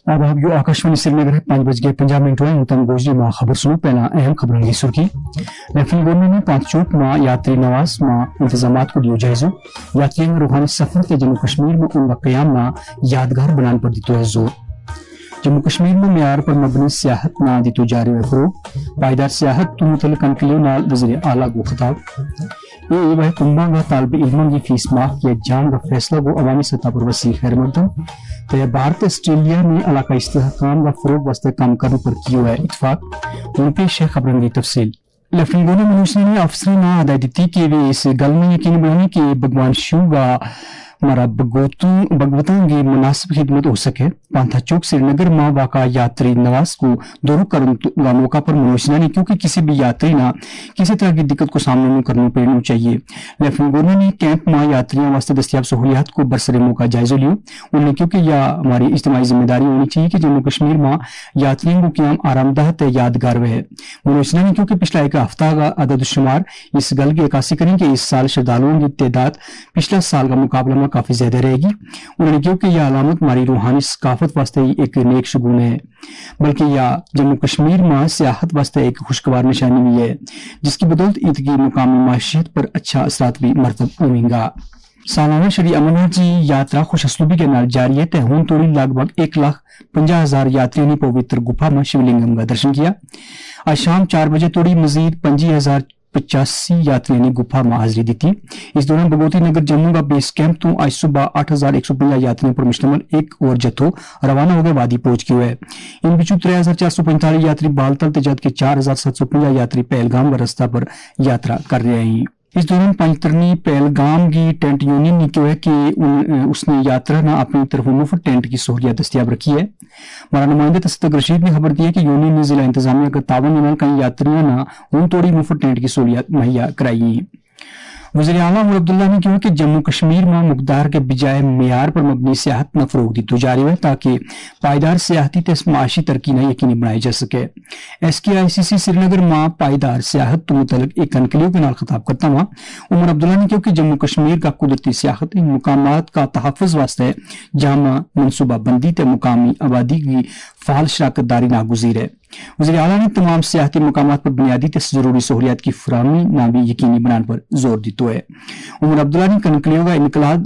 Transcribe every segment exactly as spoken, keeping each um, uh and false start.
अब आप यो आकाशवाणी श्रीनगर है पांच बज के पंजाब मिनट हुए तम गोजरी मां खबर सुनो पहला अहम खबरों की सुर्खी लेफ्टिनेंट गवर्नर ने पांच चौक मां यात्री नवाज मां इंतजाम को दियो जायजो यात्रियों में रूहानी सफर के जम्मू कश्मीर में उनका कयाम ना यादगार बनाने पर दितो है जोर जम्मू कश्मीर में म्यार पर मबनी सियाहत ना दितो जारी है फरोग पायदार सियाहत तो मुतल्लिक अंकलियों नाल वज़ीर आला को खिताब ये वह कुंबा का तालिब इल्मों की फीस माफ किया जान का फैसला को अवामी सतह पर वसी खैर मकदम तो भारत ऑस्ट्रेलिया ने इलाका इस्तेहकाम का फरोग वास्ते काम करने पर किया है इतफाक उन पेश है खबरों की तफसील लेफ्टिनेंट गवर्नर मनोज सिंह ने अफसर ने हदायत दी कि वे इस गल में यकीनी बनाने कि भगवान शिव का हमारा भगवतों भगवतों की मुनासिब खिदमत हो सके पांथा चौक श्रीनगर में वाक़ा यात्री नवाज को दौरा करने का मौका पर मनोज सिन्हा ने क्योंकि किसी भी यात्री ना किसी तरह की दिक्कत को सामना नहीं करना पड़ना चाहिए लेफ्टिनेंट गवर्नर ने कैंप में यात्रियों वास्ते दस्तियाब सहूलियात को बरसरे मौका जायजा लियो उन्होंने क्योंकि यह हमारी इज्तिमाई जिम्मेदारी होनी चाहिए कि जम्मू कश्मीर में यात्रियों को क्याम आरामदाह ते यादगार है मनोज सिन्हा ने क्योंकि पिछला एक हफ्ता का अददुशुमार इस गल की अक्सी करें कि इस साल श्रद्धालुओं की तादाद पिछला साल का मुकाबला काफी ज्यादा रहेगी उन्होंने क्योंकि यह अलामत हमारी रूहानी सकाफत वास्ते एक नेक शगुन है बल्कि यह जम्मू कश्मीर में सियाहत वास्ते एक खुशगवार निशानी भी है जिसकी बदौलत ईद की मुकामी माशियत पर अच्छा असरात भी मरतब होंगे सालाना श्री अमरनाथ जी यात्रा खुश असलूबी के नाल जारी है तय हुन तोड़ी लगभग एक लाख पंजा हजार यात्रियों ने पवित्र गुफा में शिवलिंगम का दर्शन किया आज शाम चार बजे तोड़ी मजीद पंजी हजार पचासी यात्रियों ने गुफा में हाजिरी दी थी इस दौरान भगवती नगर जम्मू का बेस कैंप तो आज सुबह आठ हजार एक सौ पंजा यात्रियों पर मुश्तमिल एक और जत्थो रवाना हो गए वादी पहुंच गए है इन बिचू त्रे हजार चार सौ पैंतालीस यात्री बालतल ते जबकि चार हजार सात सौ पंजा यात्री पहलगाम का रास्ता पर यात्रा कर रहे हैं इस दौरान पंचतरनी पहलगाम की टेंट यूनियन ने क्यों है कि उन, उसने यात्रा ना अपनी तरफ मुफ्त टेंट की सहूलियत दस्तियाब रखी है हमारा नुमाइंदे तसद्दुक रशीद ने खबर दी है कि यूनियन ने जिला इंतजामिया का तावन में कई यात्रियों ना उन तोड़ी मुफ्त टेंट की सहूलियत मुहैया कराई वज़ीर आला उमर अब्दुल्ला ने कहा कि जम्मू कश्मीर में मुकदार के बजाय म्यार पर मबनी सियाहत न फरोग दी जारी है ताकि पायदार सियाहती ते माशी तरक्की न यकीनी बनाई जा सके एस के आई सी सी श्रीनगर में पायदार सियाहत तो मुतल्लिक एक कनकलियों के नाल खिताब करता हुआ उमर अब्दुल्ला ने कहा कि जम्मू कश्मीर का कुदरती सियाहती मुकामात का तहफ़्फ़ुज़ वास्ते जामा मनसूबा बंदी ते मुकामी आबादी की फाल शराकतदारी नागुज़ीर है वज़ीर आला ने तमाम सियाहती मुकामात पर बुनियादी ते जरूरी सहूलियात की फराहमी ना भी यकीनी बनाने पर जोर दिया है उमर अब्दुल्ला ने कनकलियों का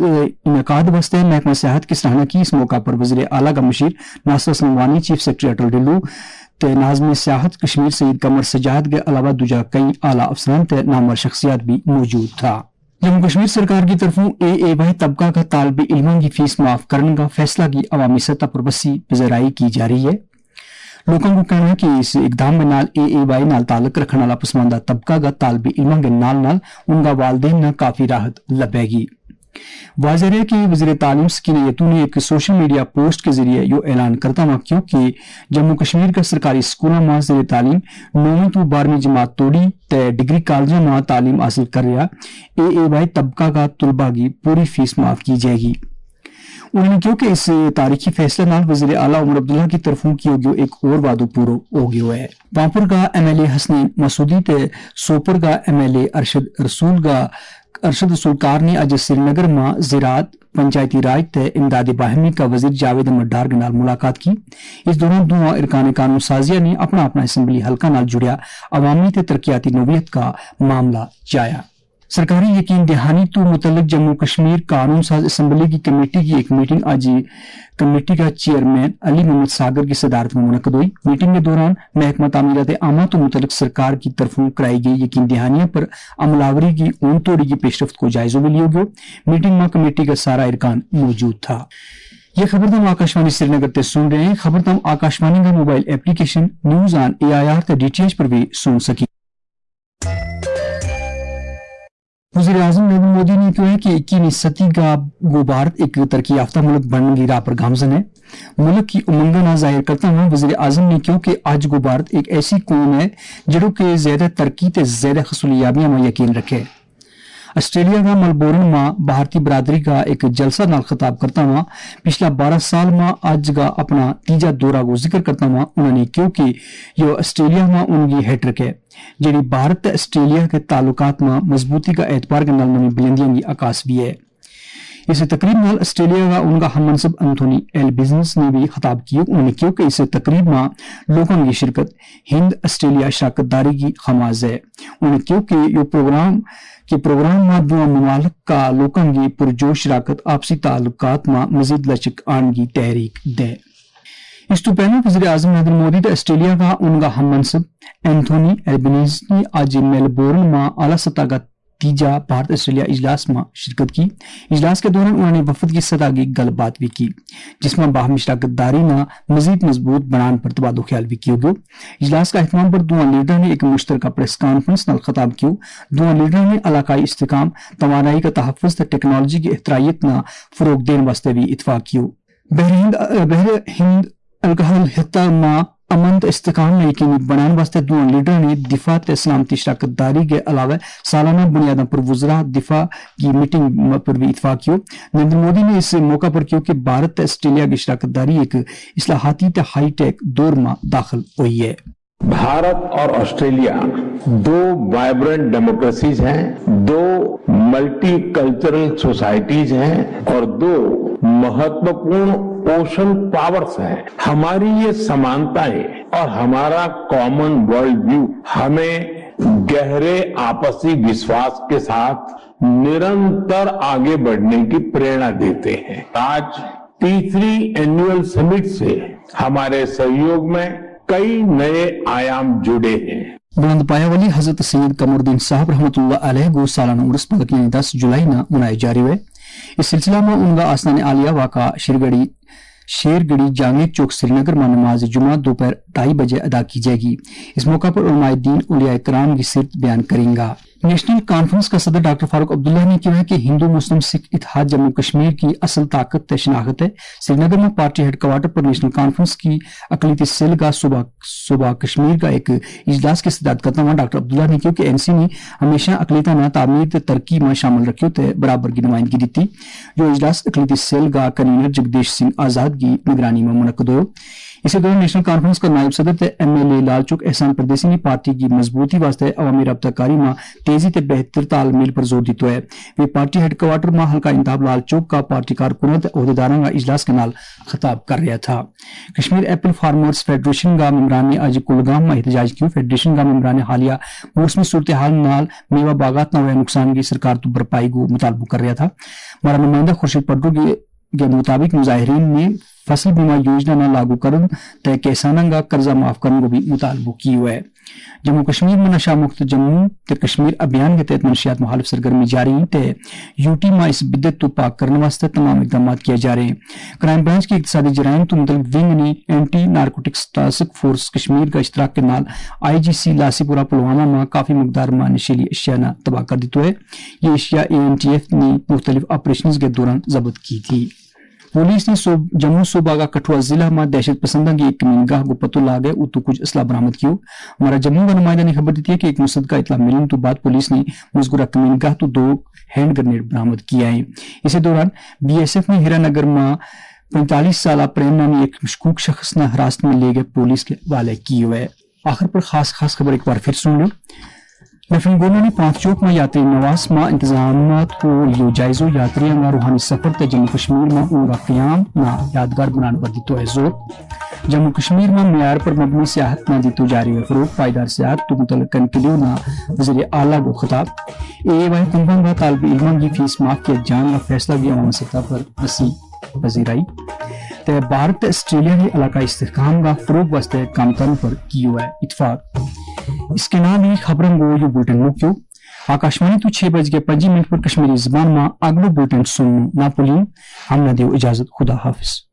इनकाद वास्ते महकमा सियाहत की सराहना की इस मौका पर वज़ीर आला का मुशीर नासिर सलमानी चीफ सेक्रेटरी अटल डिल्लू ते नाज़िम सियाहत कश्मीर सईद कमर सजाद के अलावा दूजा कई आला अफसरान ते नामवर शख्सियात भी मौजूद था जम्मू कश्मीर सरकार की तरफों ए ए वाई तबका का तालिब इल्मों की फीस माफ करने का फैसला की अवामी सतह पर वसी पजराई की जा रही है लोगों को कहना है कि इस इकदाम में नाल ए ए वाई नाल ताल्लुक रखने वाला पसमानदा तबका का तालिब इल्मों के नाल नाल उनका वालदेन न काफी राहत लभेगी वाज़ेह है कि वज़ीर तालीम सकीना यतू ने एक सोशल मीडिया पोस्ट के जरिए यो ऐलान करता हुआ क्योंकि जम्मू कश्मीर का सरकारी स्कूलों में ज़ेर तालीम नौवीं तो बारहवीं जमात तोड़ी ते डिग्री कॉलेजों में तालीम हासिल कर रहा ए ए वाई तबका का तुलबा की पूरी फीस माफ की जाएगी उन्होंने कहा कि इस तारीखी फैसले नाल वज़ीर आला उमर अब्दुल्ला की तरफों किया गया एक और वादो पूरा हो गया है पांपुर का M L A Hasnain Masoodi ते सोपर का एम एल ए अरशद रसूल का अरशद रसूलकार ने आज श्रीनगर में ज़राअत पंचायती राज ते इमदाद बाहमी का वजीर जावेद अहमद डार के नाल मुलाकात की इस दौरान दोनों इरकान कानून साजिया ने अपना अपना असम्बली हल्का नाल जुड़िया अवामी ते तरक्याती नोवियत का मामला जाया सरकारी यकीन दहानी तो मुतल्लिक जम्मू कश्मीर कानून साज असम्बली की कमेटी की एक मीटिंग आज कमेटी का चेयरमैन अली मोहम्मद सागर की सदारत में मुनक्कद हुई मीटिंग के दौरान महकमा तामीरात आमा तो मुतल्लिक सरकार की तरफों कराई गई यकीन दहानियों पर अमलावरी की ऊन तोड़ी की पेशरफ्त को जायजा में लिया गया मीटिंग में कमेटी का सारा इरकान मौजूद था यह खबर तम आकाशवाणी श्रीनगर से सुन रहे हैं खबर तम आकाशवाणी का mobile application news on A I R DTH पर भी सुन सकी वज़ीर आज़म नरेंद्र मोदी ने कहा है कि इक्कीसवीं सदी का गो भारत एक तरक्की याफ्ता मुल्क बनने की राह पर गामजन है मुल्क की उमंगना जाहिर करता हुआ वज़ीर आज़म ने कहा कि आज गो भारत एक ऐसी कौम है जड़ों के ज्यादा तरक्की ते ज्यादा खसूलियाबियां में यकीन रखे ऑस्ट्रेलिया का मेलबोर्न में भारतीय बरादरी का एक जलसा नाल खिताब करता हुआ पिछला बारह साल में आज का अपना तीजा दौरा को जिक्र करता हुआ उन्होंने क्योंकि यो ऑस्ट्रेलिया में उनकी हैट्रिक है जी भारत ऑस्ट्रेलिया के ताल्लुकात में मजबूती का एतबार के नाल नवी बुलंदियों की आकाश भी है اس تقریب میں آسٹریلیا کا ان کا ہم منصب انتھونی ایلبنیزی نے بھی خطاب کیا. انہوں نے کہا کہ اس تقریب میں لوگوں کی شرکت ہند آسٹریلیا شراکت داری کی خماز ہے. انہوں نے کہا کہ یہ پروگرام کہ پروگرام میں دو ممالک کا لوگوں کی پرجوش شراکت آپسی تعلقات میں مزید لچک آنے کی تحریک دے. اس تو پہلے وزیر اعظم نریندر مودی تو آسٹریلیا کا ان کا ہم منصب اینتھونی ایلبنیزی نے آج میلبورن میں اعلیٰ سطح کا تیجا بھارت آسٹریلیا اجلاس میں شرکت کی. اجلاس کے دوران انہوں نے وفد کی سطح کی گل بات بھی کی جس میں باہمی شراکت داری نہ مزید مضبوط بنانے پر تبادلہ خیال بھی کیا گیا. اجلاس کا اہتمام پر دونوں لیڈروں نے ایک مشترکہ پریس کانفرنس نال خطاب کیا. دونوں لیڈروں نے علاقائی استحکام، توانائی کا تحفظ اور ٹیکنالوجی کی اختراعیت نہ فروغ دینے واسطے بھی اتفاق کیا. بحر ہند بحر ہند الکحل خطہ میں امن تو استحکام میں یقینی بنانے واسطے دونوں لیڈروں نے دفاع تے سلامتی شراکت داری کے علاوہ سالانہ بنیادوں پر وزراء دفاع کی میٹنگ پر بھی اتفاق کیا. نریندر مودی نے اس موقع پر کیا کہ بھارت تے آسٹریلیا کی شراکت داری ایک اصلاحاتی تے ہائی ٹیک دور میں داخل ہوئی ہے. بھارت اور آسٹریلیا دو وائبرنٹ ڈیموکریسیز ہیں، دو ملٹی کلچرل سوسائٹیز ہیں اور دو مہتوپورن اوشن پاورز ہیں. ہماری یہ سمانتائیں اور ہمارا کامن ورلڈ ویو ہمیں گہرے آپسی وشواس کے ساتھ نرنتر آگے بڑھنے کی پریرنا دیتے ہیں. آج تیسری اینوئل سمٹ سے ہمارے سہیوگ میں کئی نئے آیام جڑے ہیں. بلند پایا والی حضرت سید قمر الدین صاحب رحمۃ اللہ علیہ کو سالانہ عرس پاک یعنی دس جولائی نہ منائے جا رہے ہوئے. اس سلسلہ میں ان کا آستان عالیہ واقع شیرگڑی شیرگڑی جامع چوک سری نگر میں نماز جمعہ دوپہر ڈھائی بجے ادا کی جائے گی. اس موقع پر علماء دین اولیاء کرام کی سیرت بیان کریں گا. نیشنل کانفرنس کا صدر ڈاکٹر فاروق عبداللہ نے کہا ہے کہ ہندو مسلم سکھ اتحاد جموں کشمیر کی اصل طاقت تے شناخت ہے. سری نگر میں پارٹی ہیڈ کوارٹر پر نیشنل کانفرنس کی اقلیتی سیل کا صوبہ صوبہ کشمیر کا ایک اجلاس کی صدارت کرتا ہوا ڈاکٹر عبداللہ نے کہا کہ این سی نے ہمیشہ اقلیتوں نے تعمیر تے ترقی میں شامل رکھے تے برابر کی نمائندگی دیتی. جو اجلاس اقلیتی سیل کا کنوینر جگدیش سنگھ آزاد کی نگرانی میں منعقد ہو. اسی دوران نیشنل کانفرنس کا نائب صدر تے M L A Lal Chowk احسان پردیسی نے پارٹی کی مضبوطی واسطے عوامی رابطہ کاری میں تیزی تے بہتر تال میل پر زور دیتا ہے. وہ پارٹی ہیڈ کوارٹر میں حلقہ انتخاب لال چوک کا پارٹی کارکنوں تے عہدیداروں کا اجلاس کے نال خطاب کر رہا تھا. کشمیر ایپل فارمرز فیڈریشن کا ممبران نے آج کولگام میں احتجاج کیا. فیڈریشن کا ممبران نے حالیہ موسمی صورتحال نال میوہ باغات نہ ہوئے نقصان کی سرکار تو بھرپائی کو مطالبہ کر رہا تھا. ہمارا نمائندہ خورشید پٹرو کے مطابق مظاہرین نے فصل بیمہ یوجنا نہ لاگو کرن تے کسانوں کا قرضہ معاف کرنے کو بھی مطالبہ کی ہوا ہے. جموں کشمیر میں نشہ مکت جموں تے کشمیر ابھیان کے تحت منشیات مخالف سرگرمی جاری ہیں تے یو ٹی میں اس بدت تو پاک کرنے واسطے تمام اقدامات کیے جا رہے ہیں. کرائم برانچ کی اقتصادی جرائم تو متعلق ونگ نے anti narcotics task force Kashmir کا اشتراک کے نال آئی جی سی لاسی پورہ پلوامہ میں کافی مقدار میں نشیلی اشیاء نہ تباہ کر دیتا ہے. یہ اشیاء اے این ٹی ایف نے مختلف آپریشنز کے دوران ضبط کی تھی. پولیس نے جموں صوبہ کا کٹھوا ضلع میں دہشت پسندوں کی ایک کمین گاہ کو پتہ لا گئے اور تو کچھ اسلحہ برآمد کیو. ہمارا جموں کا نمائندہ نے خبر دی ہے کہ ایک مصدقہ اطلاع ملنے تو بعد پولیس نے مذکورہ کمین گاہ تو دو ہینڈ گرنیڈ برآمد کیا ہے. اسی دوران بی ایس ایف نے ہیرا نگر میں پینتالیس سالہ پریم نامی ایک مشکوک شخص نے حراست میں لے گئے پولیس کے حوالے کی ہوئے. آخر پر خاص خاص خبر ایک بار پھر سن لو. لیفٹیننٹ گورنر نے پانچ چوک میں یاتری نواس میں انتظامات کو لیو جائزو. یاتریوں کا روحانی سفر تے جموں کشمیر میں ان کا قیام نہ یادگار بنانے پر دیتو ہے زور. جموں کشمیر میں معیار پر مبنی سیاحت نہ دیتو جاری ہے فروغ. پائیدار سیاحت تو متعلق کنکلیو نہ وزیر اعلیٰ کو خطاب. اے وائی کنفرم کا طالب علموں کی فیس معاف کیا جان کا فیصلہ بھی عوامی سطح پر وسیع پذیرائی. تے بھارت آسٹریلیا کے علاقائی استحکام کا فروغ واسطے کام کرنے پر کی ہوا ہے اتفاق. اس کے نام ہی خبروں کو یہ بلٹن مکیو آکاشوانی تو چھ بج کے پنجی منٹ پر کشمیری زبان میں اگلو بلٹن سنو نہ پلین. ہم نہ دیو اجازت. خدا حافظ.